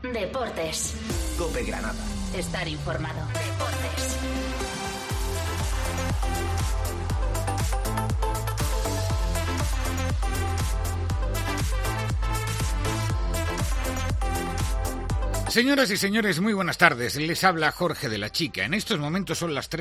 Deportes. COPE Granada. Estar informado. Deportes. Señoras y señores, muy buenas tardes. Les habla Jorge de la Chica. En estos momentos son las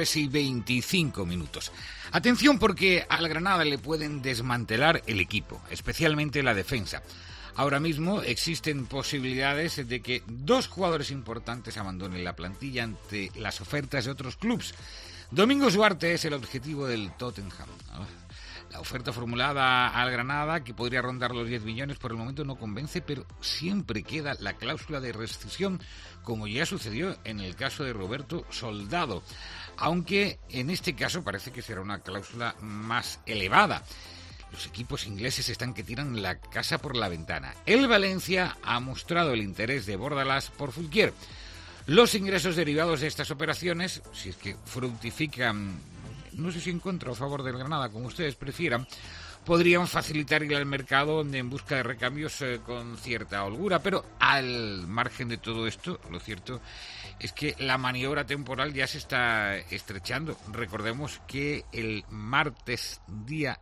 3:25. Atención, porque al Granada le pueden desmantelar el equipo, especialmente la defensa. Ahora mismo existen posibilidades de que dos jugadores importantes abandonen la plantilla ante las ofertas de otros clubes. Domingos Duarte es el objetivo del Tottenham. La oferta formulada al Granada, que podría rondar los 10 millones, por el momento no convence, pero siempre queda la cláusula de rescisión, como ya sucedió en el caso de Roberto Soldado, aunque en este caso parece que será una cláusula más elevada. Los equipos ingleses están que tiran la casa por la ventana. El Valencia ha mostrado el interés de Bordalás por Fulquier. Los ingresos derivados de estas operaciones, si es que fructifican, no sé si en contra o a favor del Granada, como ustedes prefieran, podrían facilitar ir al mercado en busca de recambios con cierta holgura, pero al margen de todo esto, lo cierto es que la maniobra temporal ya se está estrechando. Recordemos que el martes día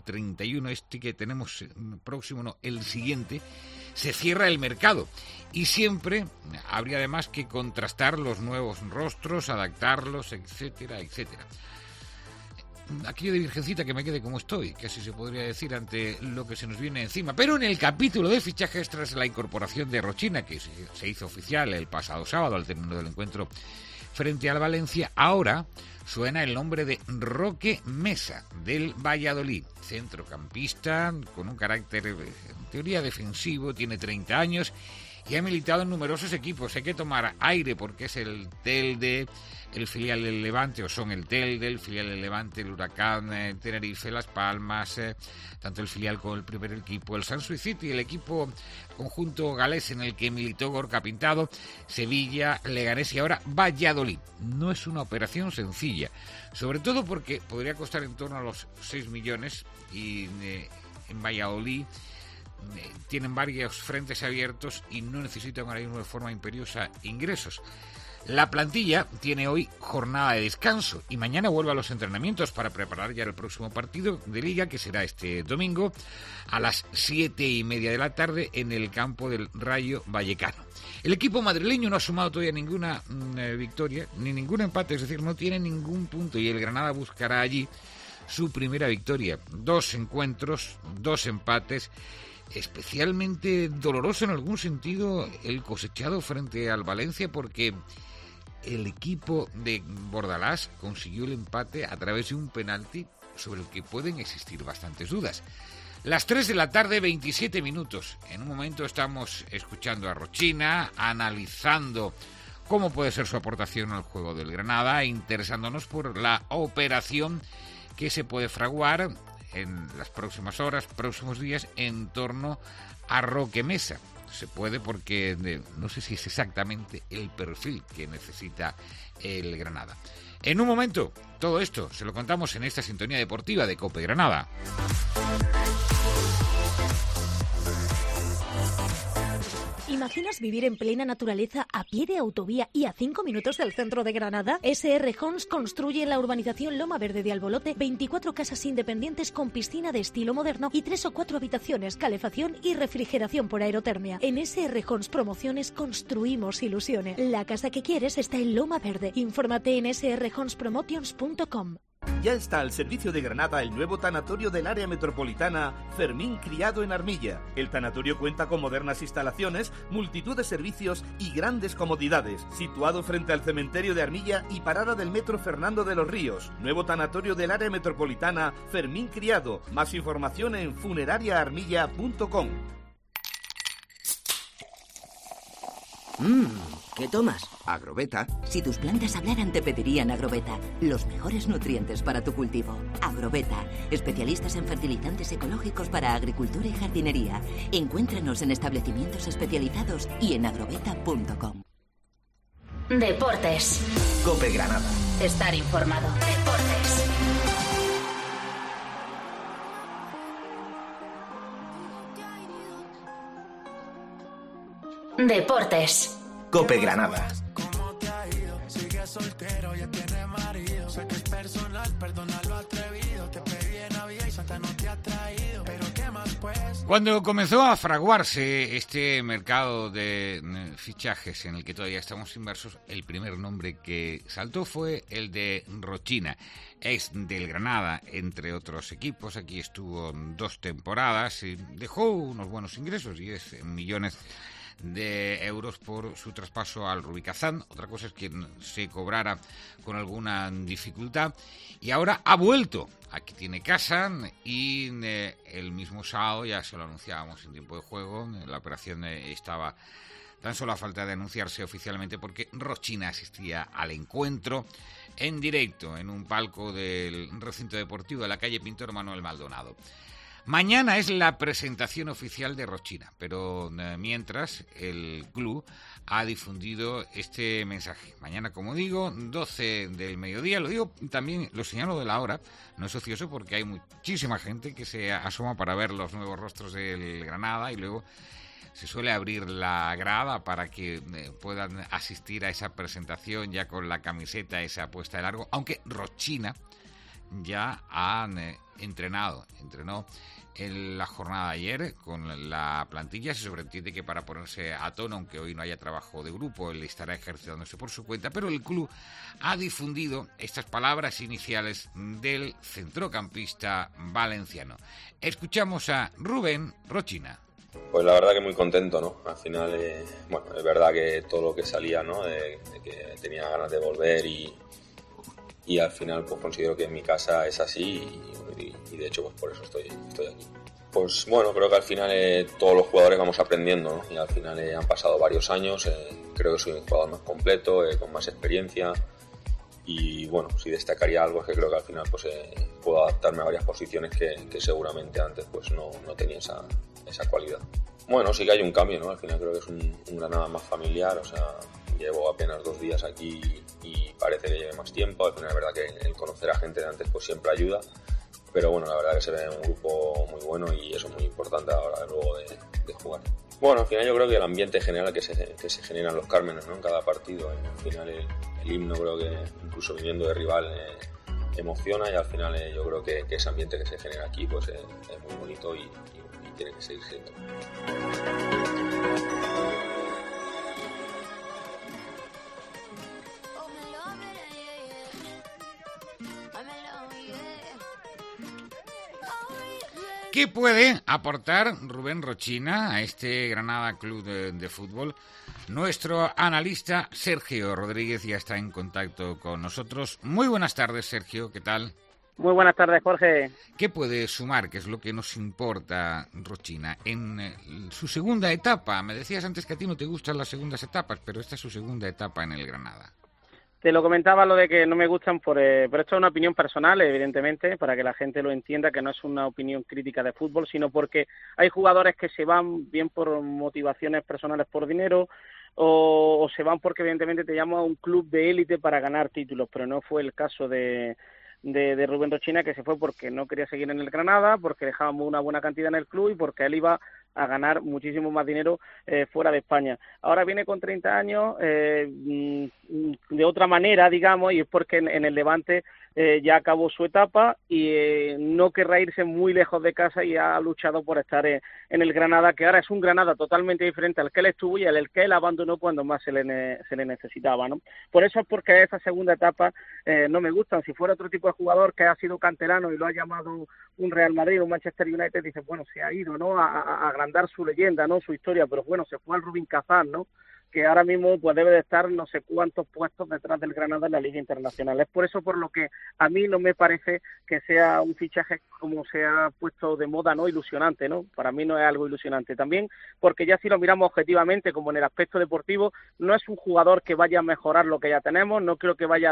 31, este que tenemos próximo, no, el siguiente, se cierra el mercado y siempre habría además que contrastar los nuevos rostros, adaptarlos, etcétera, etcétera. Aquello de virgencita que me quede como estoy, casi se podría decir, ante lo que se nos viene encima. Pero en el capítulo de fichajes, tras la incorporación de Rochina, que se hizo oficial el pasado sábado al término del encuentro frente al Valencia, ahora suena el nombre de Roque Mesa, del Valladolid, centrocampista con un carácter en teoría defensivo, tiene 30 años y ha militado en numerosos equipos. Hay que tomar aire porque es el Telde, el filial del Levante, o son el Telde, el filial del Levante, el Huracán, Tenerife, Las Palmas, tanto el filial como el primer equipo, el Sansui City, el equipo conjunto galés en el que militó Gorka Pintado, Sevilla, Leganés y ahora Valladolid. No es una operación sencilla, sobre todo porque podría costar en torno a los 6 millones y en Valladolid tienen varios frentes abiertos y no necesitan ahora mismo de forma imperiosa ingresos. La plantilla tiene hoy jornada de descanso y mañana vuelve a los entrenamientos para preparar ya el próximo partido de Liga, que será este domingo a las 7:30 de la tarde en el campo del Rayo Vallecano. El equipo madrileño no ha sumado todavía ninguna victoria ni ningún empate, es decir, no tiene ningún punto, y el Granada buscará allí su primera victoria. 2 encuentros, 2 empates. Especialmente doloroso en algún sentido el cosechado frente al Valencia, porque el equipo de Bordalás consiguió el empate a través de un penalti sobre el que pueden existir bastantes dudas. Las 3 de la tarde, 27 minutos. En un momento estamos escuchando a Rochina, analizando cómo puede ser su aportación al juego del Granada e interesándonos por la operación que se puede fraguar en las próximas horas, próximos días, en torno a Roque Mesa. Se puede porque no sé si es exactamente el perfil que necesita el Granada. En un momento, todo esto se lo contamos en esta sintonía deportiva de COPE Granada. ¿Imaginas vivir en plena naturaleza a pie de autovía y a 5 minutos del centro de Granada? SR Homes construye en la urbanización Loma Verde de Albolote 24 casas independientes con piscina de estilo moderno y 3 o 4 habitaciones, calefacción y refrigeración por aerotermia. En SR Homes Promociones construimos ilusiones. La casa que quieres está en Loma Verde. Infórmate en srhomespromotions.com. Ya está al servicio de Granada el nuevo tanatorio del área metropolitana Fermín Criado en Armilla. El tanatorio cuenta con modernas instalaciones, multitud de servicios y grandes comodidades. Situado frente al cementerio de Armilla y parada del metro Fernando de los Ríos. Nuevo tanatorio del área metropolitana Fermín Criado. Más información en funerariaarmilla.com. ¿Qué tomas? Agrobeta. Si tus plantas hablaran, te pedirían Agrobeta. Los mejores nutrientes para tu cultivo. Agrobeta. Especialistas en fertilizantes ecológicos para agricultura y jardinería. Encuéntranos en establecimientos especializados y en agrobeta.com. Deportes. COPE Granada. Estar informado. Deportes. Deportes. COPE Granada. Cuando comenzó a fraguarse este mercado de fichajes en el que todavía estamos inmersos, el primer nombre que saltó fue el de Rochina. Es del Granada, entre otros equipos. Aquí estuvo 2 temporadas y dejó unos buenos ingresos, 10 millones de euros por su traspaso al Rubí Kazán. Otra cosa es que se cobrara con alguna dificultad y ahora ha vuelto. Aquí tiene casa y el mismo sábado ya se lo anunciábamos en tiempo de juego. La operación estaba tan solo a falta de anunciarse oficialmente porque Rochina asistía al encuentro en directo en un palco del recinto deportivo de la calle Pintor Manuel Maldonado. Mañana es la presentación oficial de Rochina, pero mientras el club ha difundido este mensaje. Mañana, como digo, 12 del mediodía, lo digo también, lo señalo de la hora, no es ocioso porque hay muchísima gente que se asoma para ver los nuevos rostros del Granada y luego se suele abrir la grada para que puedan asistir a esa presentación ya con la camiseta esa puesta de largo, aunque Rochina ya han entrenó en la jornada de ayer con la plantilla. Se sobreentiende que para ponerse a tono, aunque hoy no haya trabajo de grupo, él estará ejercitándose por su cuenta, pero el club ha difundido estas palabras iniciales del centrocampista valenciano. Escuchamos a Rubén Rochina. Pues la verdad que muy contento, ¿no? Al final, bueno, es verdad que todo lo que salía, ¿no? De que tenía ganas de volver y al final pues considero que en mi casa es así y de hecho pues por eso estoy aquí. Pues bueno, creo que al final todos los jugadores vamos aprendiendo, ¿no? Y al final han pasado varios años, creo que soy un jugador más completo, con más experiencia y bueno, si destacaría algo es que creo que al final pues puedo adaptarme a varias posiciones que seguramente antes pues no tenía esa cualidad. Bueno, sí que hay un cambio, ¿no? Al final creo que es un Granada más familiar, o sea, llevo apenas 2 días aquí y parece que lleve más tiempo. Al final es verdad que el conocer a gente de antes pues siempre ayuda, pero bueno, la verdad que se ve un grupo muy bueno y eso es muy importante a la hora luego de jugar. Bueno, al final yo creo que el ambiente general que se generan los Cármenes, ¿no? En cada partido, al final el himno creo que incluso viniendo de rival emociona y al final yo creo que ese ambiente que se genera aquí pues es muy bonito y tiene que seguir siendo. ¿Qué puede aportar Rubén Rochina a este Granada Club de Fútbol? Nuestro analista Sergio Rodríguez ya está en contacto con nosotros. Muy buenas tardes, Sergio, ¿qué tal? Muy buenas tardes, Jorge. ¿Qué puede sumar, que es lo que nos importa, Rochina, en su segunda etapa? Me decías antes que a ti no te gustan las segundas etapas, pero esta es su segunda etapa en el Granada. Te lo comentaba lo de que no me gustan, pero esto es una opinión personal, evidentemente, para que la gente lo entienda, que no es una opinión crítica de fútbol, sino porque hay jugadores que se van bien por motivaciones personales por dinero o se van porque evidentemente te llama a un club de élite para ganar títulos, pero no fue el caso de Rubén Rochina, que se fue porque no quería seguir en el Granada, porque dejábamos una buena cantidad en el club y porque él iba a ganar muchísimo más dinero fuera de España. Ahora viene con 30 años de otra manera, digamos, y es porque en el Levante ya acabó su etapa y no querrá irse muy lejos de casa y ha luchado por estar en el Granada, que ahora es un Granada totalmente diferente al que él estuvo y al que él abandonó cuando más se le necesitaba, ¿no? Por eso es porque esa segunda etapa no me gustan. Si fuera otro tipo de jugador que ha sido canterano y lo ha llamado un Real Madrid o un Manchester United, dice, bueno, se ha ido, ¿no?, a agrandar su leyenda, ¿no?, su historia, pero bueno, se fue al Rubí Kazán, ¿no?, que ahora mismo pues debe de estar no sé cuántos puestos detrás del Granada en la Liga Internacional. Es por eso por lo que a mí no me parece que sea un fichaje como se ha puesto de moda, ¿no?, ilusionante, ¿no? Para mí no es algo ilusionante. También porque ya si lo miramos objetivamente, como en el aspecto deportivo, no es un jugador que vaya a mejorar lo que ya tenemos, no creo que vaya a dar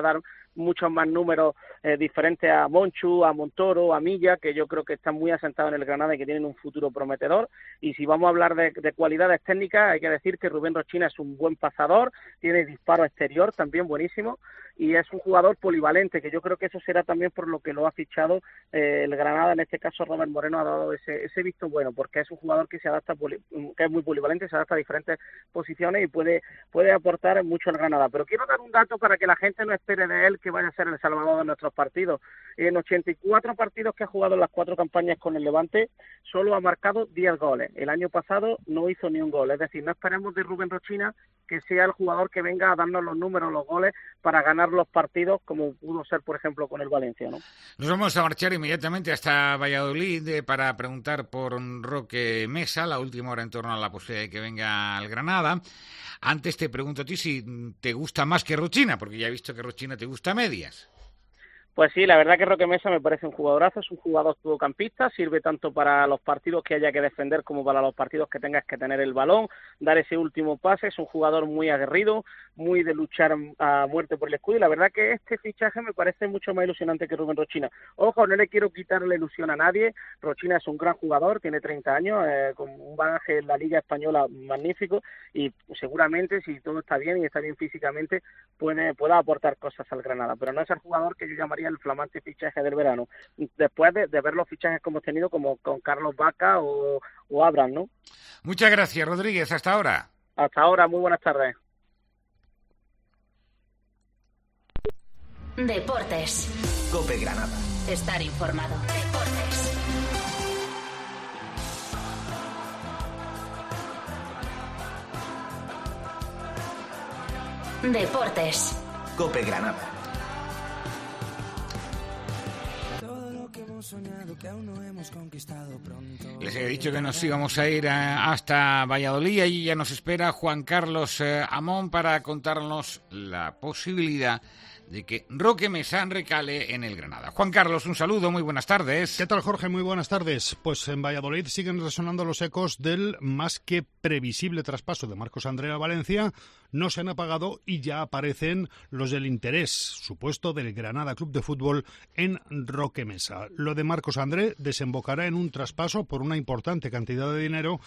muchos más números diferentes a Monchu, a Montoro, a Milla, que yo creo que están muy asentados en el Granada y que tienen un futuro prometedor. Y si vamos a hablar de cualidades técnicas, hay que decir que Rubén Rochina es un buen pasador, tiene disparo exterior también buenísimo, y es un jugador polivalente, que yo creo que eso será también por lo que lo ha fichado el Granada, en este caso Robert Moreno ha dado ese visto bueno, porque es un jugador que se adapta, que es muy polivalente, se adapta a diferentes posiciones y puede aportar mucho al Granada. Pero quiero dar un dato para que la gente no espere de él que vaya a ser el salvador de nuestros partidos. En 84 partidos que ha jugado en las 4 campañas con el Levante, solo ha marcado 10 goles. El año pasado no hizo ni un gol, es decir, no esperemos de Rubén Rochina que sea el jugador que venga a darnos los números, los goles, para ganar los partidos, como pudo ser, por ejemplo, con el Valencia, ¿no? Nos vamos a marchar inmediatamente hasta Valladolid para preguntar por Roque Mesa, la última hora en torno a la posibilidad de que venga al Granada. Antes te pregunto a ti si te gusta más que Rochina, porque ya he visto que Rochina te gusta a medias. Pues sí, la verdad que Roque Mesa me parece un jugadorazo, es un jugador todocampista, sirve tanto para los partidos que haya que defender como para los partidos que tengas que tener el balón, dar ese último pase, es un jugador muy aguerrido, muy de luchar a muerte por el escudo, y la verdad que este fichaje me parece mucho más ilusionante que Rubén Rochina. Ojo, no le quiero quitar la ilusión a nadie, Rochina es un gran jugador, tiene 30 años, con un bagaje en la Liga Española magnífico, y seguramente si todo está bien y está bien físicamente, pueda aportar cosas al Granada, pero no es el jugador que yo llamaría el flamante fichaje del verano, después de ver los fichajes que hemos tenido como con Carlos Vaca o Abraham, ¿no? Muchas gracias, Rodríguez, hasta ahora. Hasta ahora, muy buenas tardes. Deportes. COPE Granada. Estar informado. Deportes. Deportes. COPE Granada. Les he dicho que nos íbamos a ir hasta Valladolid y ya nos espera Juan Carlos Amón para contarnos la posibilidad de que Roque Mesa recale en el Granada. Juan Carlos, un saludo, muy buenas tardes. ¿Qué tal, Jorge? Muy buenas tardes. Pues en Valladolid siguen resonando los ecos del más que previsible traspaso de Marcos André a Valencia. No se han apagado y ya aparecen los del interés supuesto del Granada Club de Fútbol en Roque Mesa. Lo de Marcos André desembocará en un traspaso por una importante cantidad de dinero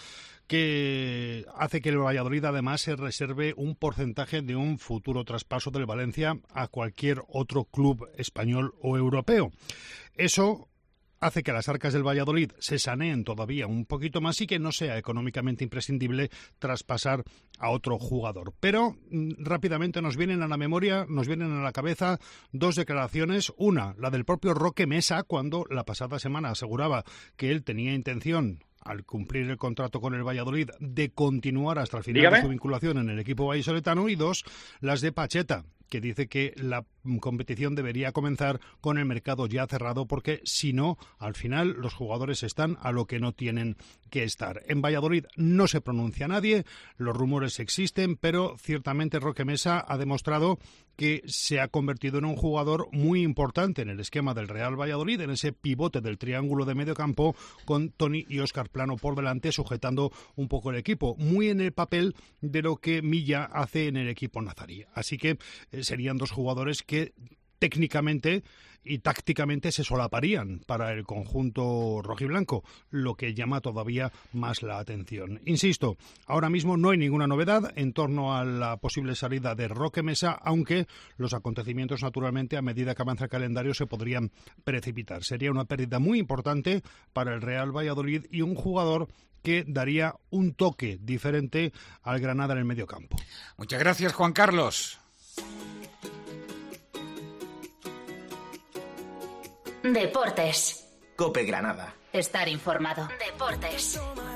que hace que el Valladolid además se reserve un porcentaje de un futuro traspaso del Valencia a cualquier otro club español o europeo. Eso hace que las arcas del Valladolid se saneen todavía un poquito más y que no sea económicamente imprescindible traspasar a otro jugador. Pero rápidamente nos vienen a la memoria, nos vienen a la cabeza dos declaraciones. Una, la del propio Roque Mesa, cuando la pasada semana aseguraba que él tenía intención, al cumplir el contrato con el Valladolid, de continuar hasta el final de su vinculación en el equipo vallisoletano. Y dos, las de Pacheta, que dice que la competición debería comenzar con el mercado ya cerrado, porque si no, al final los jugadores están a lo que no tienen que estar. En Valladolid no se pronuncia nadie, los rumores existen, pero ciertamente Roque Mesa ha demostrado que se ha convertido en un jugador muy importante en el esquema del Real Valladolid, en ese pivote del triángulo de medio campo, con Toni y Óscar Plano por delante, sujetando un poco el equipo, muy en el papel de lo que Milla hace en el equipo nazarí. Así que serían dos jugadores que técnicamente y tácticamente se solaparían para el conjunto rojiblanco, lo que llama todavía más la atención. Insisto, ahora mismo no hay ninguna novedad en torno a la posible salida de Roque Mesa, aunque los acontecimientos naturalmente a medida que avanza el calendario se podrían precipitar. Sería una pérdida muy importante para el Real Valladolid y un jugador que daría un toque diferente al Granada en el medio campo. Muchas gracias, Juan Carlos. Deportes. COPE Granada. Estar informado. Deportes.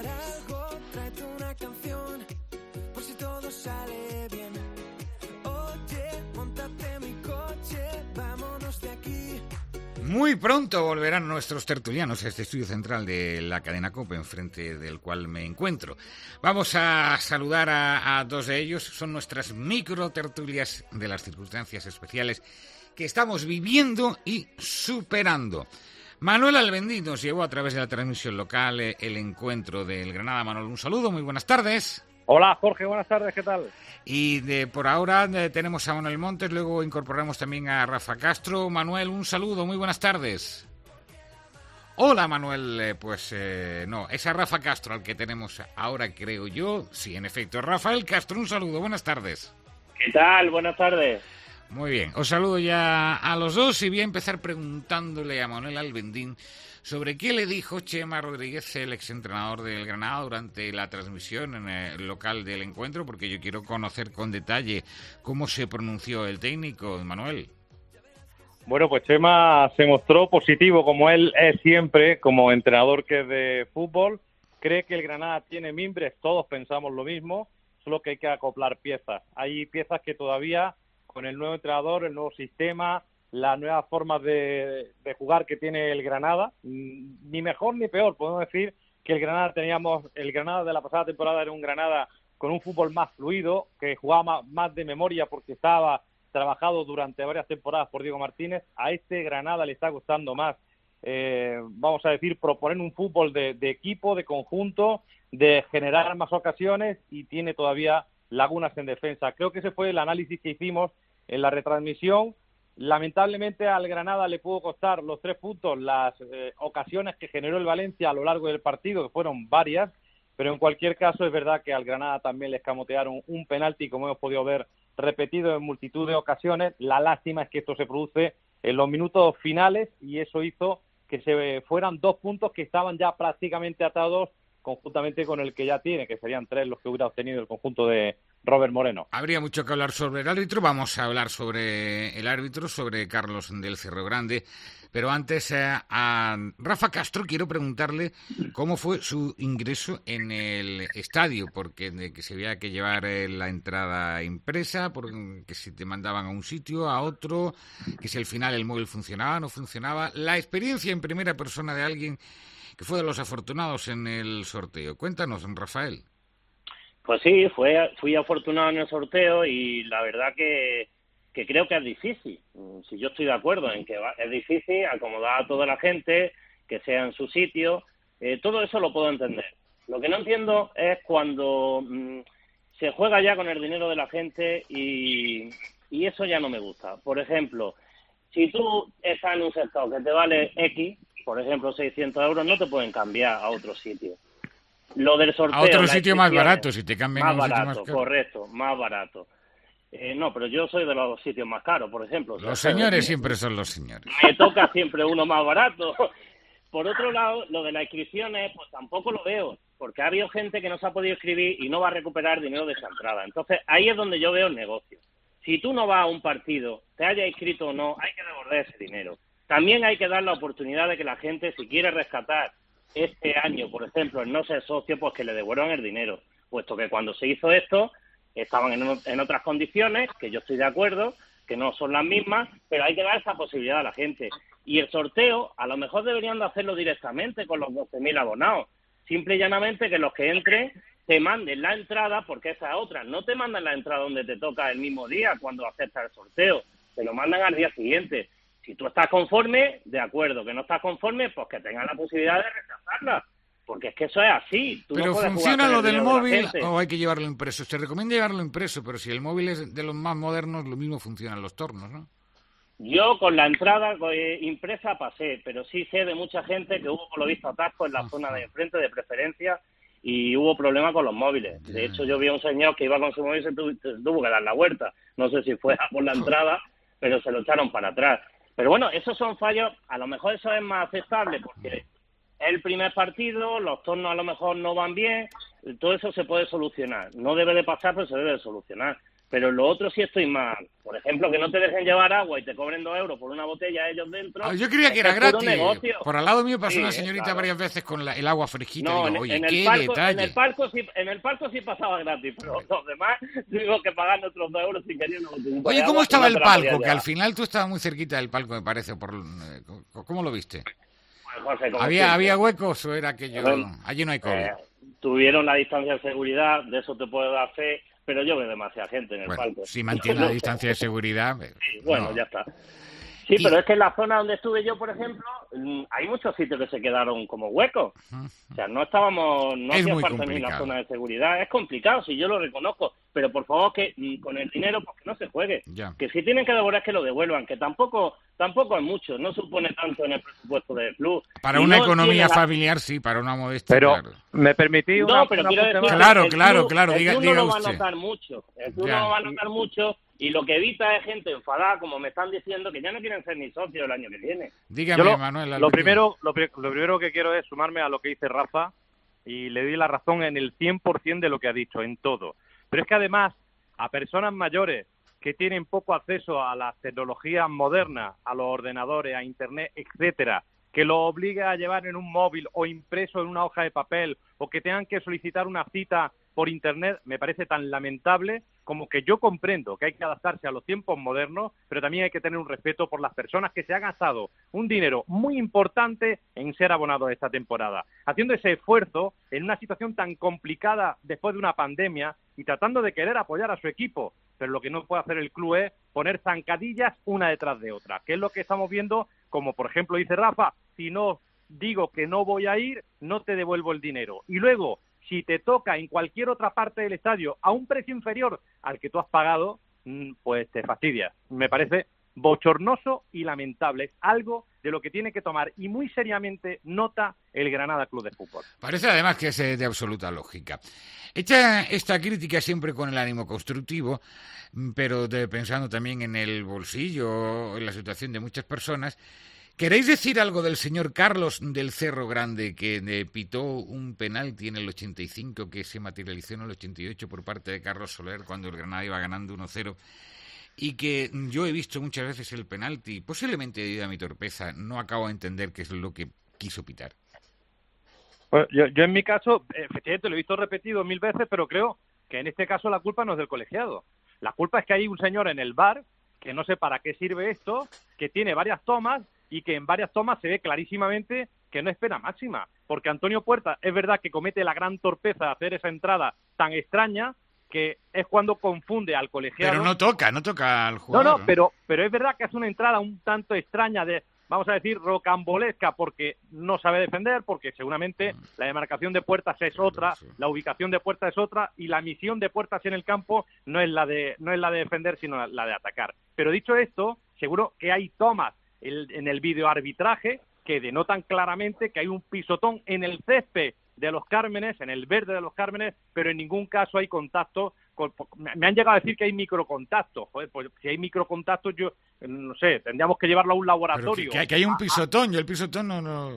Muy pronto volverán nuestros tertulianos a este estudio central de la cadena COPE, enfrente del cual me encuentro. Vamos a saludar a dos de ellos. Son nuestras micro tertulias de las circunstancias especiales que estamos viviendo y superando. Manuel Albendí nos llevó a través de la transmisión local el encuentro del Granada. Manuel, un saludo, muy buenas tardes. Hola Jorge, buenas tardes, ¿qué tal? Y por ahora tenemos a Manuel Montes, luego incorporamos también a Rafa Castro. Manuel, un saludo, muy buenas tardes. Hola Manuel, no, es a Rafa Castro al que tenemos ahora, creo yo. Sí, en efecto, Rafael Castro, un saludo, buenas tardes. ¿Qué tal? Buenas tardes. Muy bien, os saludo ya a los dos y voy a empezar preguntándole a Manuel Albendín sobre qué le dijo Chema Rodríguez, el exentrenador del Granada, durante la transmisión en el local del encuentro, porque yo quiero conocer con detalle cómo se pronunció el técnico, Manuel. Bueno, pues Chema se mostró positivo, como él es siempre, como entrenador que es de fútbol. Cree que el Granada tiene mimbres, todos pensamos lo mismo, solo que hay que acoplar piezas. Hay piezas que todavía, con el nuevo entrenador, el nuevo sistema, las nuevas formas de jugar que tiene el Granada, ni mejor ni peor. Podemos decir que el Granada de la pasada temporada era un Granada con un fútbol más fluido, que jugaba más de memoria porque estaba trabajado durante varias temporadas por Diego Martínez. A este Granada le está costando más, vamos a decir, proponer un fútbol de equipo, de conjunto, de generar más ocasiones, y tiene todavía lagunas en defensa. Creo que ese fue el análisis que hicimos en la retransmisión. Lamentablemente al Granada le pudo costar los 3 puntos las ocasiones que generó el Valencia a lo largo del partido, que fueron varias, pero en cualquier caso es verdad que al Granada también le escamotearon un penalti, como hemos podido ver, repetido en multitud de ocasiones. La lástima es que esto se produce en los minutos finales, y eso hizo que se fueran 2 puntos que estaban ya prácticamente atados, conjuntamente con el que ya tiene, que serían 3 los que hubiera obtenido el conjunto de Robert Moreno. Habría mucho que hablar sobre el árbitro. Vamos a hablar sobre el árbitro, sobre Carlos del Cerro Grande. Pero antes, a Rafa Castro quiero preguntarle cómo fue su ingreso en el estadio, porque que se había que llevar la entrada impresa, porque si te mandaban a un sitio, a otro, que si al final el móvil funcionaba, no funcionaba. La experiencia en primera persona de alguien que fue de los afortunados en el sorteo. Cuéntanos, Rafael. Pues sí, fui afortunado en el sorteo, y la verdad que creo que es difícil. Si yo estoy de acuerdo en que es difícil acomodar a toda la gente, que sea en su sitio, todo eso lo puedo entender. Lo que no entiendo es cuando se juega ya con el dinero de la gente, y eso ya no me gusta. Por ejemplo, si tú estás en un sector que te vale X, por ejemplo 600 euros, no te pueden cambiar a otro sitio. Lo del sorteo... A otro sitio más barato, si te cambian a un sitio más caro. Correcto, más barato. No, pero yo soy de los sitios más caros, por ejemplo. Los señores siempre son los señores. Me toca siempre uno más barato. Por otro lado, lo de las inscripciones, pues tampoco lo veo, porque ha habido gente que no se ha podido inscribir y no va a recuperar dinero de esa entrada. Entonces, ahí es donde yo veo el negocio. Si tú no vas a un partido, te hayas inscrito o no, hay que devolver ese dinero. También hay que dar la oportunidad de que la gente, si quiere rescatar este año, por ejemplo, el no ser socio, pues que le devuelvan el dinero, puesto que cuando se hizo esto estaban en otras condiciones, que yo estoy de acuerdo, que no son las mismas, pero hay que dar esa posibilidad a la gente. Y el sorteo, a lo mejor deberían de hacerlo directamente con los 12.000 abonados. Simple y llanamente que los que entren te manden la entrada, porque esa es otra. No te mandan la entrada donde te toca el mismo día cuando aceptas el sorteo, te lo mandan al día siguiente. Si tú estás conforme, de acuerdo. Que no estás conforme, pues que tengas la posibilidad de rechazarla. Porque es que eso es así. Tú pero no puedes ¿funciona lo del móvil la o hay que llevarlo impreso? Se recomienda llevarlo impreso, pero si el móvil es de los más modernos, lo mismo funciona en los tornos, ¿no? Yo con la entrada impresa pasé, pero sí sé de mucha gente que hubo, por lo visto, atascos en la zona de enfrente de preferencia, y hubo problemas con los móviles. De hecho, yo vi a un señor que iba con su móvil y se tuvo que dar la vuelta. No sé si fue por la entrada, pero se lo echaron para atrás. Pero bueno, esos son fallos. A lo mejor eso es más aceptable porque es el primer partido, los tornos a lo mejor no van bien, todo eso se puede solucionar. No debe de pasar, pero se debe de solucionar. Pero lo otro sí estoy mal. Por ejemplo, que no te dejen llevar agua y te cobren 2 euros por una botella ellos dentro. Yo creía que era gratis. Negocio. Por al lado mío pasó sí, una señorita claro. varias veces con el agua fresquita. No, digo, oye, en qué el detalle. En el palco sí pasaba gratis, pero los demás tuvimos que pagar nuestros 2 euros sin querer. Oye, ¿cómo estaba el palco? Que al final tú estabas muy cerquita del palco, me parece. ¿Cómo lo viste? Pues, José, ¿Había huecos o era aquello? Allí no hay COVID. Tuvieron la distancia de seguridad, de eso te puedo dar fe. Pero yo veo demasiada gente en el palco. Si mantiene la distancia de seguridad... Sí, bueno, no. Ya está. Sí, pero es que en la zona donde estuve yo, por ejemplo, hay muchos sitios que se quedaron como huecos. O sea, no hacía falta ni la zona de seguridad. Es complicado, sí, yo lo reconozco. Pero por favor, que con el dinero, pues que no se juegue. Ya. Que si tienen que devolver, que lo devuelvan. Que tampoco es mucho. No supone tanto en el presupuesto del club. Para una economía familiar, sí, para una modestia, pero, claro. ¿me permití una... No, pero quiero decir, Claro, el club diga no lo va a usted. notar mucho. El club no lo va a notar mucho. Y lo que evita es gente enfadada, como me están diciendo, que ya no quieren ser ni socios el año que viene. Dígame, Manuel. Lo primero que quiero es sumarme a lo que dice Rafa, y le doy la razón en el 100% de lo que ha dicho, en todo. Pero es que además, a personas mayores que tienen poco acceso a las tecnologías modernas, a los ordenadores, a Internet, etcétera, que lo obliga a llevar en un móvil o impreso en una hoja de papel, o que tengan que solicitar una cita por Internet, me parece tan lamentable como que yo comprendo que hay que adaptarse a los tiempos modernos, pero también hay que tener un respeto por las personas que se han gastado un dinero muy importante en ser abonados esta temporada, haciendo ese esfuerzo en una situación tan complicada después de una pandemia y tratando de querer apoyar a su equipo, pero lo que no puede hacer el club es poner zancadillas una detrás de otra, que es lo que estamos viendo, como por ejemplo dice Rafa, si no digo que no voy a ir, no te devuelvo el dinero. Y luego, si te toca en cualquier otra parte del estadio a un precio inferior al que tú has pagado, pues te fastidias. Me parece bochornoso y lamentable. Es algo de lo que tiene que tomar y muy seriamente nota el Granada Club de Fútbol. Parece además que es de absoluta lógica. Hecha esta crítica siempre con el ánimo constructivo, pero pensando también en el bolsillo, en la situación de muchas personas, ¿queréis decir algo del señor Carlos del Cerro Grande, que pitó un penalti en el 85 que se materializó en el 88 por parte de Carlos Soler cuando el Granada iba ganando 1-0? Y que yo he visto muchas veces el penalti, posiblemente debido a mi torpeza, no acabo de entender qué es lo que quiso pitar. Bueno, yo en mi caso, efectivamente lo he visto repetido 1000 veces, pero creo que en este caso la culpa no es del colegiado. La culpa es que hay un señor en el VAR, que no sé para qué sirve esto, que tiene varias tomas y que en varias tomas se ve clarísimamente que no es pena máxima. Porque Antonio Puerta es verdad que comete la gran torpeza de hacer esa entrada tan extraña, que es cuando confunde al colegiado. Pero no toca al jugador. No, pero es verdad que hace una entrada un tanto extraña, vamos a decir, rocambolesca, porque no sabe defender, porque seguramente la demarcación de Puertas es otra, la ubicación de Puertas es otra, y la misión de Puertas en el campo no es la de defender, sino la de atacar. Pero dicho esto, seguro que hay tomas en el videoarbitraje que denotan claramente que hay un pisotón en el césped de los Cármenes, en el verde de los Cármenes, pero en ningún caso hay contacto. Me han llegado a decir que hay microcontacto. Joder, pues si hay microcontacto, yo no sé, tendríamos que llevarlo a un laboratorio. Pero que hay un pisotón, yo el pisotón no...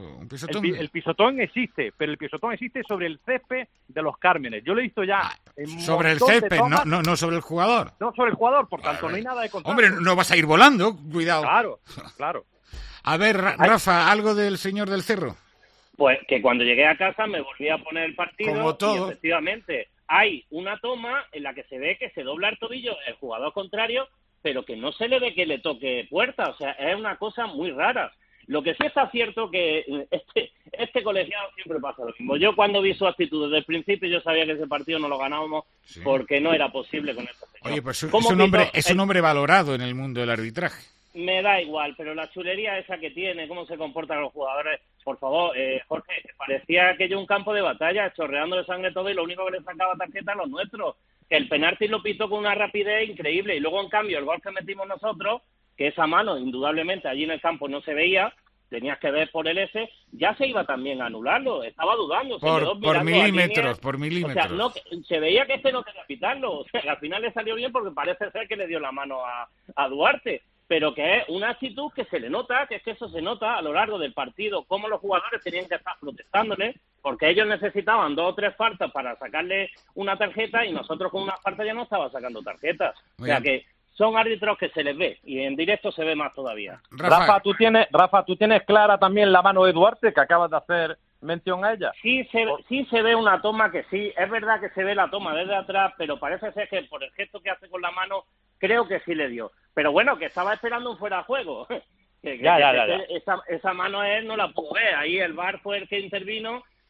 El pisotón existe, pero el pisotón existe sobre el césped de los Cármenes. Yo lo he visto ya en sobre el césped, no sobre el jugador. No sobre el jugador, por tanto no hay nada de contacto. Hombre, no vas a ir volando, cuidado. Claro. A ver, Rafa, ¿algo del señor del Cerro? Pues que cuando llegué a casa me volví a poner el partido. Como todo. Y efectivamente hay una toma en la que se ve que se dobla el tobillo el jugador contrario, pero que no se le ve que le toque Puerta. O sea, es una cosa muy rara. Lo que sí está cierto que este colegiado siempre pasa lo mismo. Yo cuando vi su actitud desde el principio, yo sabía que ese partido no lo ganábamos porque no era posible con este señor. Oye, pues es un hombre valorado en el mundo del arbitraje. Me da igual, pero la chulería esa que tiene, cómo se comportan los jugadores, por favor, Jorge, parecía aquello un campo de batalla, chorreando de sangre todo y lo único que le sacaba tarjeta a los nuestros. Que el penalti lo pitó con una rapidez increíble y luego, en cambio, el gol que metimos nosotros, que esa mano, indudablemente, allí en el campo no se veía, tenías que ver por el S, ya se iba también a anularlo, estaba dudando. Por milímetros. O sea, se veía que no quería pitarlo, o sea, al final le salió bien porque parece ser que le dio la mano a Duarte. Pero que es una actitud que se le nota, que es que eso se nota a lo largo del partido, cómo los jugadores tenían que estar protestándole, porque ellos necesitaban 2 o 3 faltas para sacarle una tarjeta y nosotros con una falta ya no estaba sacando tarjetas. O sea que son árbitros que se les ve y en directo se ve más todavía. Rafa, ¿tú tienes clara también la mano de Duarte, que acabas de hacer mención a ella? Sí se ve una toma que sí, es verdad que se ve la toma desde atrás, pero parece ser que por el gesto que hace con la mano, creo que sí le dio. Pero bueno, que estaba esperando un fuera de juego. Ya. Esa mano él no la pudo ver. Ahí el VAR fue el que intervino,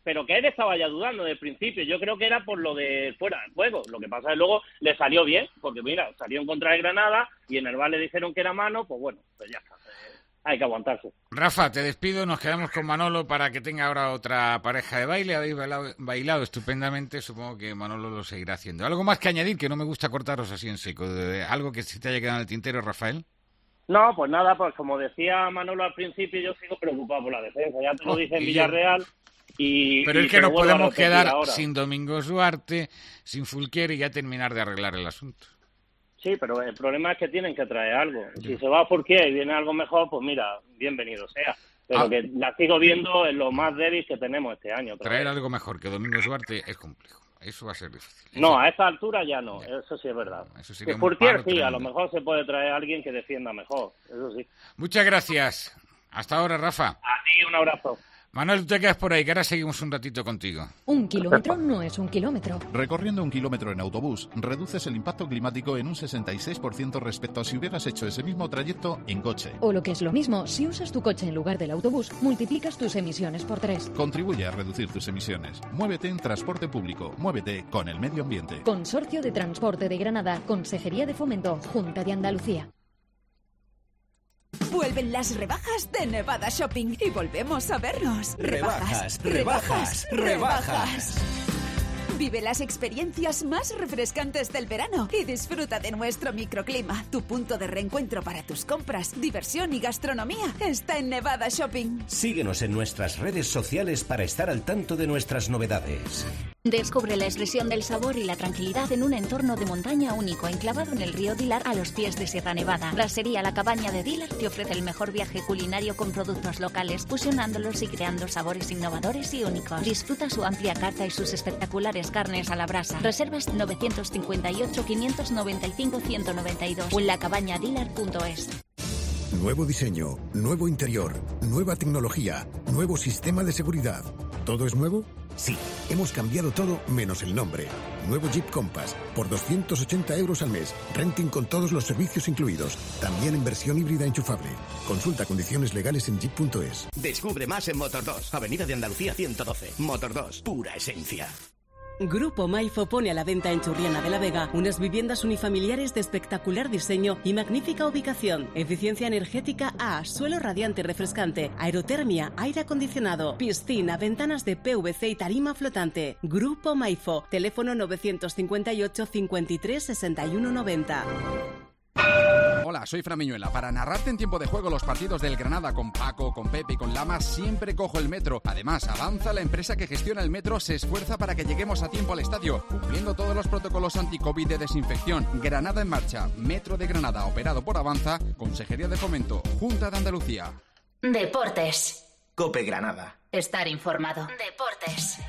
pero que él estaba ya dudando desde el principio. Yo creo que era por lo de fuera del juego. Lo que pasa es que luego le salió bien, porque mira, salió en contra de Granada y en el VAR le dijeron que era mano, pues bueno, pues ya está. Hay que aguantarse. Rafa, te despido, nos quedamos con Manolo para que tenga ahora otra pareja de baile. Habéis bailado estupendamente, supongo que Manolo lo seguirá haciendo. ¿Algo más que añadir? Que no me gusta cortaros así en seco. ¿Algo que se te haya quedado en el tintero, Rafael? No, pues nada, pues como decía Manolo al principio, yo sigo preocupado por la defensa. Ya te lo dice en Villarreal. Pero es que no podemos quedar sin Domingos Duarte, sin Fulquier y ya terminar de arreglar el asunto. Sí, pero el problema es que tienen que traer algo. Si se va por qué y viene algo mejor, pues mira, bienvenido sea. Pero que la sigo viendo en lo más débil que tenemos este año. Traer algo mejor que Domingos Duarte es complejo. Eso va a ser difícil. No, a esta altura ya no. Eso sí es verdad. Que Fulquier sí, a lo mejor se puede traer a alguien que defienda mejor. Eso sí. Muchas gracias. Hasta ahora, Rafa. A ti un abrazo. Manuel, tú te quedas por ahí, que ahora seguimos un ratito contigo. 1 kilómetro no es 1 kilómetro. Recorriendo 1 kilómetro en autobús, reduces el impacto climático en un 66% respecto a si hubieras hecho ese mismo trayecto en coche. O lo que es lo mismo, si usas tu coche en lugar del autobús, multiplicas tus emisiones por 3. Contribuye a reducir tus emisiones. Muévete en transporte público. Muévete con el medio ambiente. Consorcio de Transporte de Granada. Consejería de Fomento. Junta de Andalucía. Vuelven las rebajas de Nevada Shopping y volvemos a vernos. Rebajas, rebajas, rebajas. Vive las experiencias más refrescantes del verano y disfruta de nuestro microclima. Tu punto de reencuentro para tus compras, diversión y gastronomía está en Nevada Shopping. Síguenos en nuestras redes sociales para estar al tanto de nuestras novedades. Descubre la expresión del sabor y la tranquilidad en un entorno de montaña único enclavado en el río Dilar a los pies de Sierra Nevada. Brassería La Cabaña de Dilar te ofrece el mejor viaje culinario con productos locales, fusionándolos y creando sabores innovadores y únicos. Disfruta su amplia carta y sus espectaculares carnes a la brasa. Reservas 958 595 192 o en lacabañadilar.es. Nuevo diseño, nuevo interior, nueva tecnología, nuevo sistema de seguridad. ¿Todo es nuevo? Sí, hemos cambiado todo menos el nombre. Nuevo Jeep Compass, por 280 € al mes. Renting con todos los servicios incluidos. También en versión híbrida enchufable. Consulta condiciones legales en jeep.es. Descubre más en Motor 2, Avenida de Andalucía 112. Motor 2, pura esencia. Grupo Maifo pone a la venta en Churriana de la Vega unas viviendas unifamiliares de espectacular diseño y magnífica ubicación. Eficiencia energética A, suelo radiante refrescante, aerotermia, aire acondicionado, piscina, ventanas de PVC y tarima flotante. Grupo Maifo, teléfono 958 53 61 90. Hola, soy Fran Miñuela. Para narrarte en tiempo de juego los partidos del Granada con Paco, con Pepe y con Lama, siempre cojo el metro. Además, Avanza, la empresa que gestiona el metro, se esfuerza para que lleguemos a tiempo al estadio, cumpliendo todos los protocolos anti-COVID de desinfección. Granada en marcha. Metro de Granada, operado por Avanza, Consejería de Fomento, Junta de Andalucía. Deportes. COPE Granada. Estar informado. Deportes.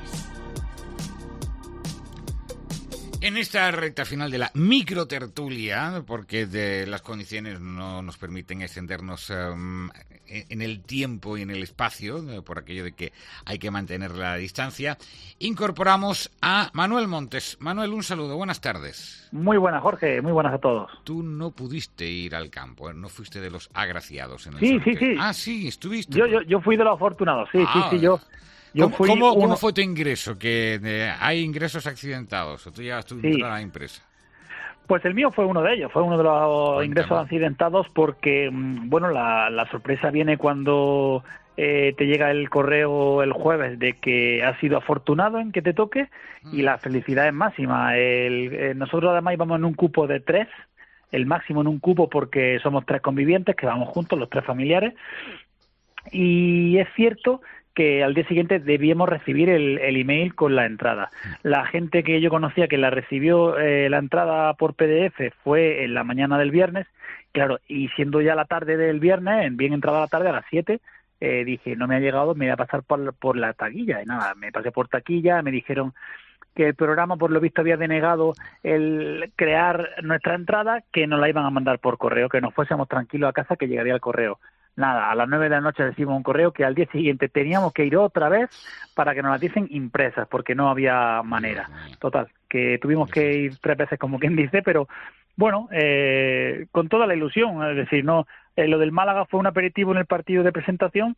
En esta recta final de la microtertulia, porque las condiciones no nos permiten extendernos en el tiempo y en el espacio, por aquello de que hay que mantener la distancia, incorporamos a Manuel Montes. Manuel, un saludo, buenas tardes. Muy buenas, Jorge, muy buenas a todos. Tú no pudiste ir al campo, no fuiste de los agraciados en el Sí. Ah, sí, estuviste. Yo fui de los afortunados, sí, yo fui ¿Cómo fue tu ingreso? ¿Que hay ingresos accidentados o tú llevas tu entrada impresa? Pues el mío fue uno de ellos, fue uno de los ingresos accidentados porque, bueno, la sorpresa viene cuando te llega el correo el jueves de que has sido afortunado en que te toque y la felicidad es máxima. Nosotros además íbamos en un cupo de 3, el máximo en un cupo porque somos 3 convivientes que vamos juntos, los 3 familiares, y es cierto que al día siguiente debíamos recibir el email con la entrada. La gente que yo conocía que la recibió la entrada por PDF fue en la mañana del viernes, claro, y siendo ya la tarde del viernes, bien entrada la tarde a las 7, dije, no me ha llegado, me voy a pasar por la taquilla, y nada, me pasé por taquilla, me dijeron que el programa por lo visto había denegado el crear nuestra entrada, que nos la iban a mandar por correo, que nos fuésemos tranquilos a casa, que llegaría el correo. Nada, a las 9 de la noche recibimos un correo que al día siguiente teníamos que ir otra vez para que nos las diesen impresas, porque no había manera. Total, que tuvimos que ir 3 veces, como quien dice, pero bueno, con toda la ilusión. Es decir, no, lo del Málaga fue un aperitivo en el partido de presentación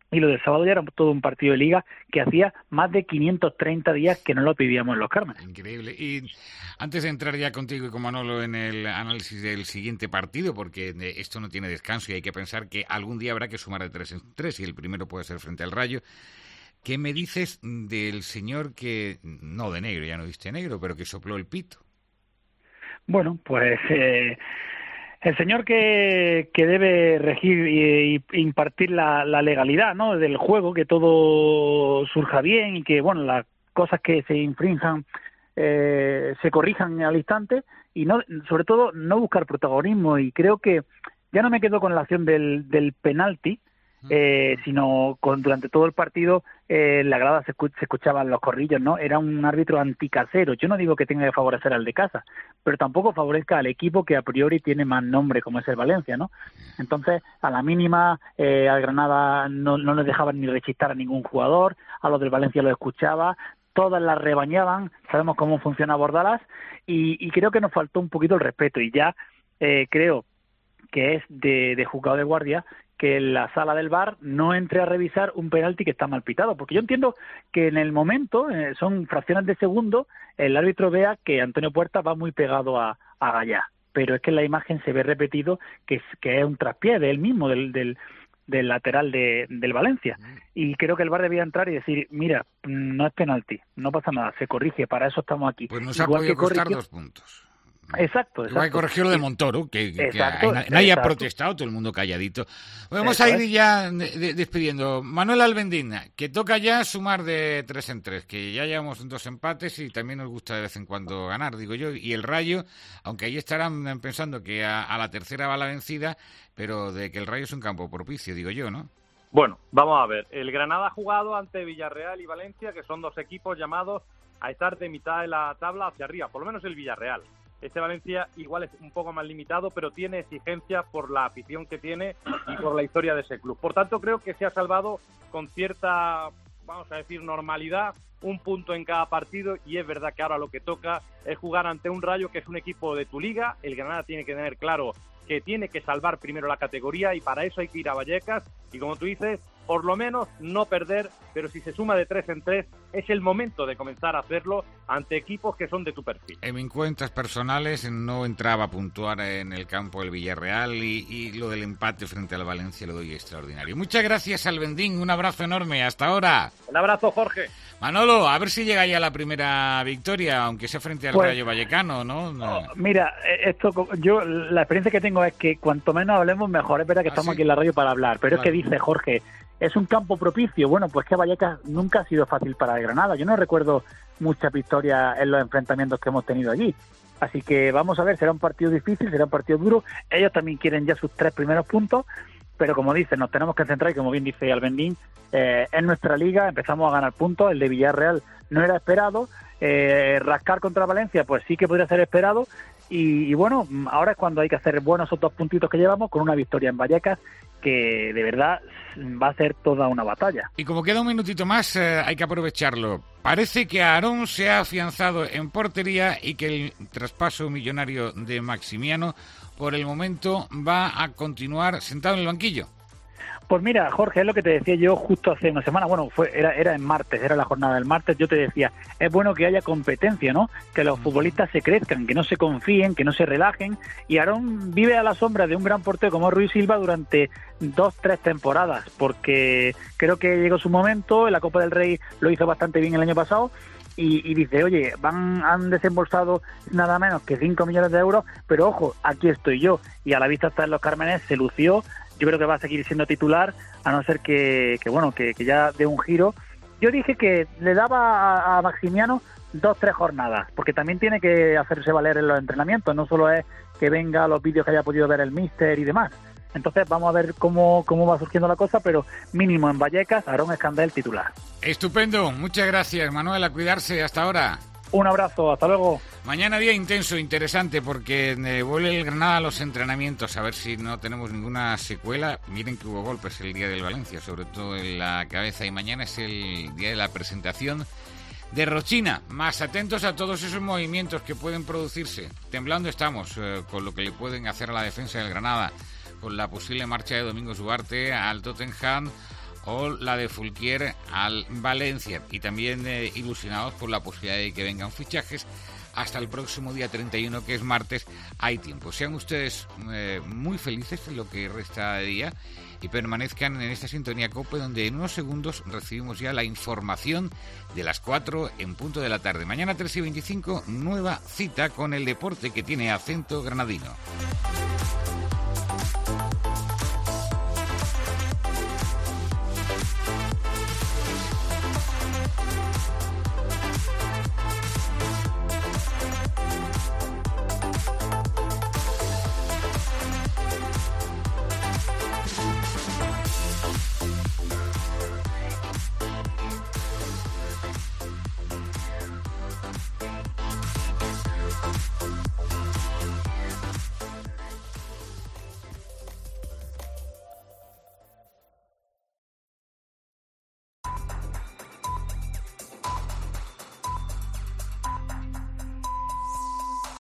Y lo del sábado ya era todo un partido de liga que hacía más de 530 días que no lo vivíamos en Los Cármenes. Increíble. Y antes de entrar ya contigo y con Manolo en el análisis del siguiente partido, porque esto no tiene descanso y hay que pensar que algún día habrá que sumar de 3 en 3 y el primero puede ser frente al Rayo, ¿qué me dices del señor que, no de negro, ya no viste negro, pero que sopló el pito? Bueno, pues... el señor que debe regir e impartir la legalidad, ¿no?, del juego, que todo surja bien y que, bueno, las cosas que se infrinjan se corrijan al instante y, no, sobre todo, no buscar protagonismo. Y creo que ya no me quedo con la acción del penalti, sino durante todo el partido la grada se escuchaban los corrillos, ¿no? Era un árbitro anticasero. Yo no digo que tenga que favorecer al de casa, pero tampoco favorezca al equipo que a priori tiene más nombre, como es el Valencia, ¿no? Entonces, a la mínima, al Granada no les dejaban ni rechistar a ningún jugador, a los del Valencia lo escuchaba, todas las rebañaban, sabemos cómo funciona Bordalás, y creo que nos faltó un poquito el respeto, y ya creo que es de juzgado de guardia que la sala del VAR no entre a revisar un penalti que está mal pitado, porque yo entiendo que en el momento, son fracciones de segundo, el árbitro vea que Antonio Puerta va muy pegado a Gallá, pero es que en la imagen se ve repetido que es un traspié de él mismo, del lateral del Valencia, y creo que el VAR debía entrar y decir, mira, no es penalti, no pasa nada, se corrige, para eso estamos aquí. Pues nos ha podido costar 2 puntos. Exacto. Igual corrigió lo de Montoro, que Exacto, nadie ha protestado, todo el mundo calladito. Vamos a ir ya despidiendo. Manuel Albendín, que toca ya sumar de 3 en 3, que ya llevamos 2 empates y también nos gusta de vez en cuando ganar, digo yo. Y el Rayo, aunque ahí estarán pensando que a la tercera va la vencida, pero de que el Rayo es un campo propicio, digo yo, ¿no? Bueno, vamos a ver. El Granada ha jugado ante Villarreal y Valencia, que son 2 equipos llamados a estar de mitad de la tabla hacia arriba, por lo menos el Villarreal. Este Valencia igual es un poco más limitado, pero tiene exigencia por la afición que tiene y por la historia de ese club. Por tanto, creo que se ha salvado con cierta, vamos a decir, normalidad, un punto en cada partido, y es verdad que ahora lo que toca es jugar ante un Rayo que es un equipo de tu liga. El Granada tiene que tener claro que tiene que salvar primero la categoría y para eso hay que ir a Vallecas y, como tú dices, por lo menos no perder, pero si se suma de 3 en 3 es el momento de comenzar a hacerlo ante equipos que son de tu perfil. En mis cuentas personales no entraba a puntuar en el campo del Villarreal y lo del empate frente al Valencia lo doy extraordinario. Muchas gracias, Albendín, un abrazo enorme, hasta ahora. Un abrazo, Jorge. Manolo, a ver si llega ya la primera victoria, aunque sea frente al Rayo Vallecano, ¿no? Mira, yo la experiencia que tengo es que cuanto menos hablemos mejor. Es verdad que estamos aquí en la radio para hablar, pero claro. Es que dice Jorge, es un campo propicio. Bueno, pues que Vallecas nunca ha sido fácil para el Granada. Yo no recuerdo muchas victorias en los enfrentamientos que hemos tenido allí. Así que vamos a ver, será un partido difícil, será un partido duro. Ellos también quieren ya sus 3 primeros puntos, pero como dicen, nos tenemos que centrar, y como bien dice Albendín, en nuestra liga empezamos a ganar puntos. El de Villarreal no era esperado, rascar contra Valencia pues sí que podría ser esperado, y bueno, ahora es cuando hay que hacer buenos esos 2 puntitos que llevamos con una victoria en Vallecas, que de verdad va a ser toda una batalla. Y como queda un minutito más, hay que aprovecharlo. Parece que Aarón se ha afianzado en portería y que el traspaso millonario de Maximiano por el momento va a continuar sentado en el banquillo. Pues mira, Jorge, es lo que te decía yo justo hace una semana. Bueno, era en martes, era la jornada del martes. Yo te decía, es bueno que haya competencia, ¿no? Que los futbolistas se crezcan, que no se confíen, que no se relajen. Y Aarón vive a la sombra de un gran portero como Ruiz Silva durante 2-3 temporadas, porque creo que llegó su momento. En la Copa del Rey lo hizo bastante bien el año pasado. Y dice, oye, han desembolsado nada menos que 5 millones de euros, pero ojo, aquí estoy yo. Y a la vista está en Los Cármenes, se lució. Yo creo que va a seguir siendo titular, a no ser que ya dé un giro. Yo dije que le daba a Maximiano 2-3 jornadas, porque también tiene que hacerse valer en los entrenamientos, no solo es que venga los vídeos que haya podido ver el míster y demás. Entonces vamos a ver cómo va surgiendo la cosa, pero mínimo en Vallecas, Aarón Escandel titular. Estupendo, muchas gracias, Manuel, a cuidarse, hasta ahora. Un abrazo, hasta luego. Mañana día intenso, interesante, porque vuelve el Granada a los entrenamientos, a ver si no tenemos ninguna secuela. Miren que hubo golpes el día del Valencia, sobre todo en la cabeza, y mañana es el día de la presentación de Rochina. Más atentos a todos esos movimientos que pueden producirse. Temblando estamos con lo que le pueden hacer a la defensa del Granada, con la posible marcha de Domingos Duarte al Tottenham, o la de Fulquier al Valencia. Y también ilusionados por la posibilidad de que vengan fichajes hasta el próximo día 31, que es martes. Hay tiempo. Sean ustedes muy felices en lo que resta de día y permanezcan en esta sintonía COPE, donde en unos segundos recibimos ya la información de las 4 en punto de la tarde. Mañana 3:25, nueva cita con el deporte que tiene acento granadino.